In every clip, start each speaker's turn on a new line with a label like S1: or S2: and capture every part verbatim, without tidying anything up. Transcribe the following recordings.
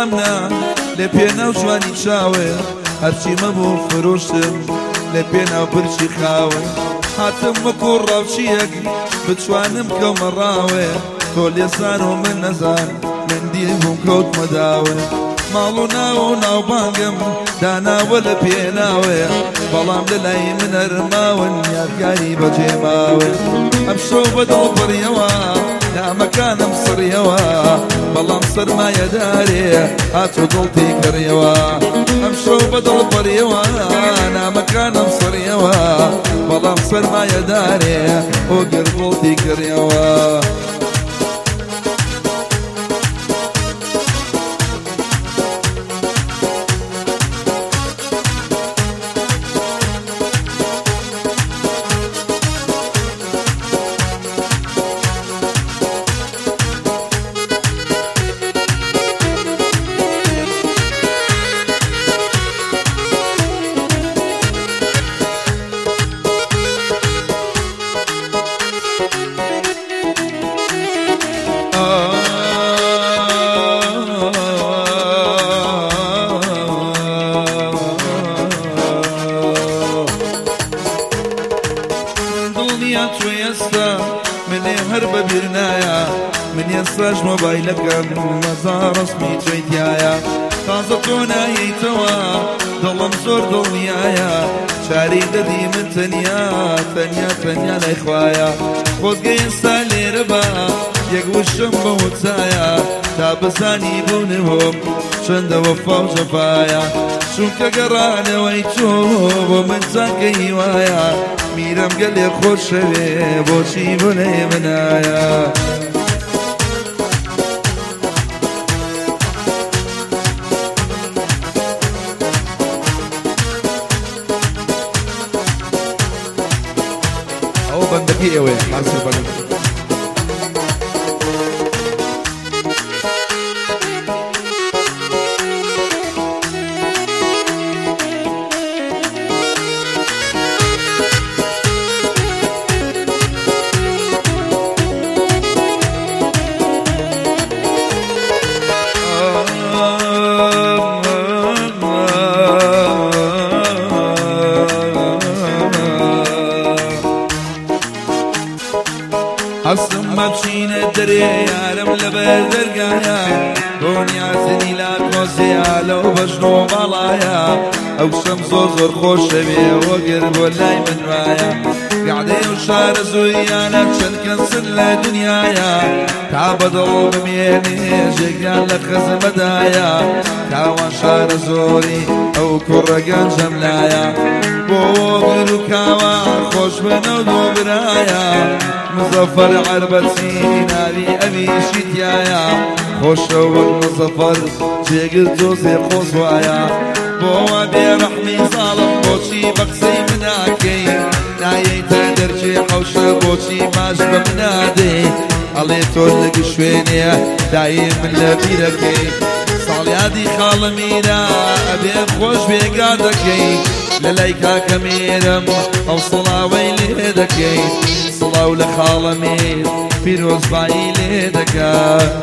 S1: بەڵامنا لێ پێناو جوانی چاوێ هەرچی مەبوو فرۆشتم لێ پێناو برچی خاوێ هاتم وەکو ڕاوچیەک بتوانم کەومە ڕاوێ تۆ لێزان و من نەزان من دیری بووم کەوتمە داوێ ماڵ و ناو و ناوبانگم داناوە لە پێناوێ بەڵام لە لای من هەرماون یادگاری بەجێ ماوێ ئەم شەو بەدڵ بڕیەوە نامەکانم سڕیەوە بەڵام سەرمایەدارێ هاتوو دڵتی کڕیەوە ئەم شەو بەدڵ بڕیەوە نامەکانم سڕیەوە بەڵام سەرمایەدارێ ئۆگر دڵتی کڕیەوە منێ هەر بەبیر نایە من ئێستاش مۆبایلەکەم مەزا ڕەسمی جێیتایە تازە تۆ نایەیتەوە دڵم زۆر دڵنیایە چاری دەدی من تەنیا تەنیا تەنیا لای خوایە خۆزگە ئێستا لێرە بە یەک وشم بە وتایە تا بزانی بوونەوەم چەندە وەفا و جەفایە چونکە گەڕانەوەی تۆ بۆ من چاکە هیوایە میرم گەلێ خۆشەوێ بۆچی بۆ لێ منایە ئەوە بەندەکەی ئێوەیە حاسر بەنم حەسم مەچینە دەرێ یارم لەبەر دەرگایە دۆنیازنی لا کۆزەیە لەو بەژن و باڵایە ئەو شەم زۆر زۆر خۆشەوێ وەگەر بۆ لای من وایە گعدەی و شارە زۆریانە چەند کەسن لە دنیایە تا بەدڵ بمێنێ ژێگیان لە خەزمەدایە تاوان شارە زۆری ئەو کوڕەگەن ژەملایە بۆ وەگر و کاوە خۆش بنە و دۆبرایە مزەفەر عەربەتی ناوی ئەویشی تایە خۆشە وەک مزەفەر جێگر جۆزێ خۆش وایە بۆوە بێڕەحمی زاڵم بۆچی بە قسەی مناکەی نایەیتە دەرجێ حەوشە بۆچی باش بە منادەی ئەڵێ تۆ لەگە شوێنێ دایی من لە بیرەکەی ساڵیادی خاڵە میرە ئەبێ خۆش بێگا دەکەی لە لای کاکە میرم ئەو سڵاوەی لێ دەکەی سڵاو لە خاڵە میر پیرۆزبایی لێ دەکات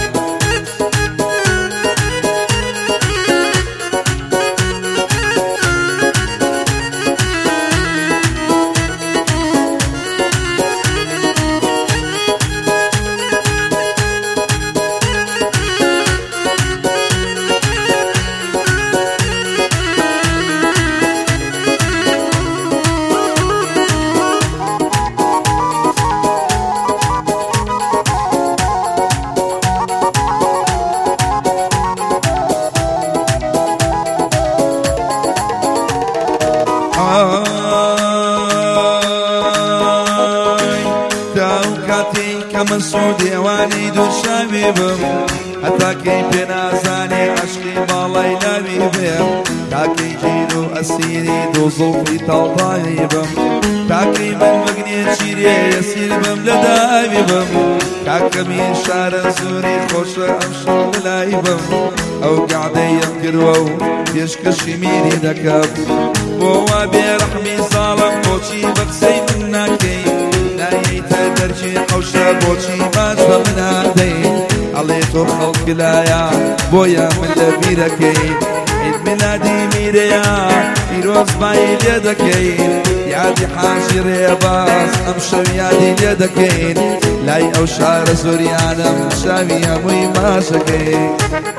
S1: من سوودێوانی دووشاوی بم هەتاکەی پێ نازانێ عەشقی باڵای ناوی بێم تاکەی گیر و ئەسیری دۆزڵفی تاڵدانی بم تاکەی من مەگنێ چیرێ ئەسیر بم لە داوی بم کاکەمی شارە زۆری خۆشە ئەم شەو لەلای بم ئەو گعدەیەم کردووە و پێشکەشی میری دەکەم بۆوا بێڕەحمی ساڵم بۆچی بە قسەی من ناکەی نایەیتە دەرجێ حەوشە بۆچی باش بە منادەی ئەڵێ تۆ خەڵک لایە بۆیە من لە بیرەکەین عید میلادی میرەیە پیرۆز بای لێ دەکەین یادی حاجی ڕێباز ئەم شەو یادی لێ دەکەین لای ئەو شارە زۆریانم شاوی هەمووی ماشەکەین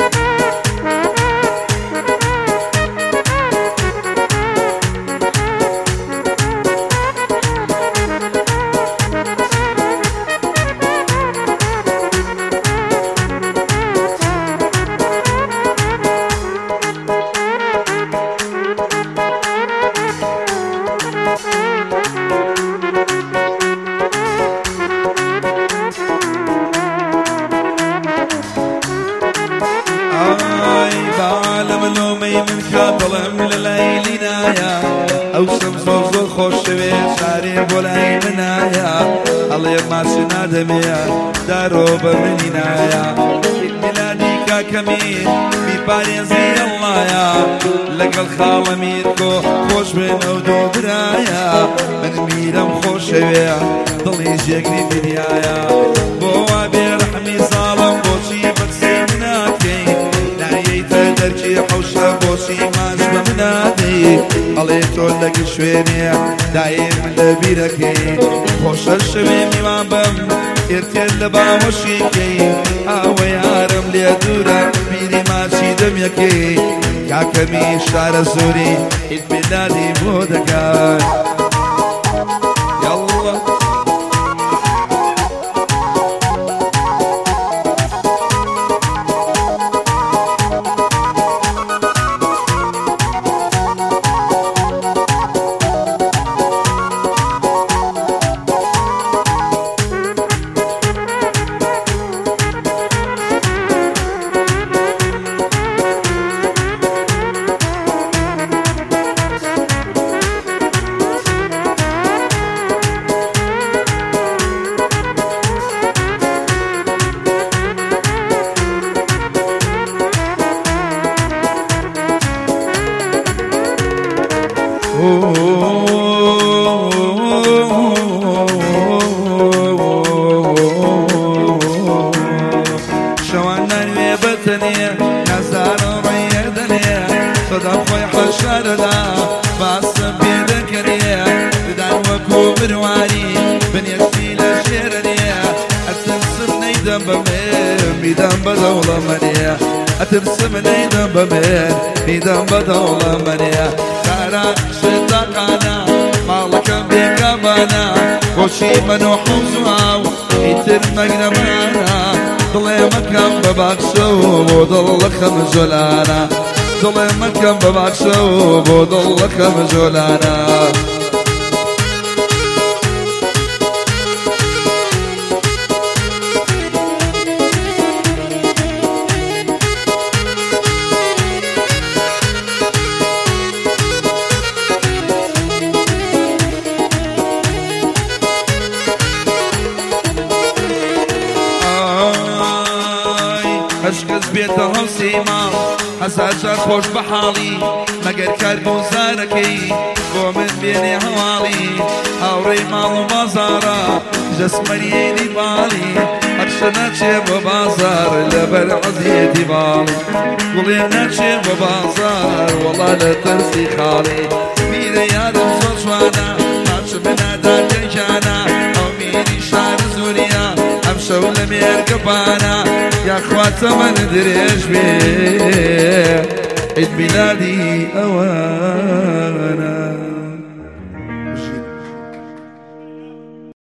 S1: من كابلم لليلنايا او شمزو زو خوش وي شاري بولاي منايا الله ما سنادميا دارو بمنينايا ميلادي كاكمين في باريزي الله يا لقى الخالميركو خوش بين ودو برايا من ميرم خوش وي ضلي جيكني بديايا بوا بيرحمي ظالم بوشي بكسيناكي درجي حوشة بوشي ماش بمنادي الله تولك شويني دايم لبيركي خوش الشوي ميوان بم ارتل لباوشيكي هاو يارم ليدورا بيري ماشي دميكي كاكمي شار زوري البلادي بودكا يلا شوانا نويبتني نزار ريدني صدق ويحشر لا باس بيدكني بدان وكو برواني بن يشيل شيرني اترسم نيدم بمين ميدان بدولة مني اترسم نيدم بمين ميدان بدولة مني تارا شتاقانا مالك بيكابانا وشي منو حوزواو يتر مقنبانا ضلي مكان بباكسو وضل خمزولانا ضلي مكان بباكسو وضل خمزولانا هشكز بيته سيما حساجات خوش بحالي مگر كاربو زاركي بو من بيني هوالي هاوري مالو بازارا جسمريني بالي اكشنا چه ببازار لبر عزيتي بالي قولينا چه ببازار والله لترسي خالي ميري يادم زوجوانا ماش بنا دار جيجانا او ميري شار زوريا امشو لميرقبانا يا اخوات من دريش بيه عيد ميلادي اوانا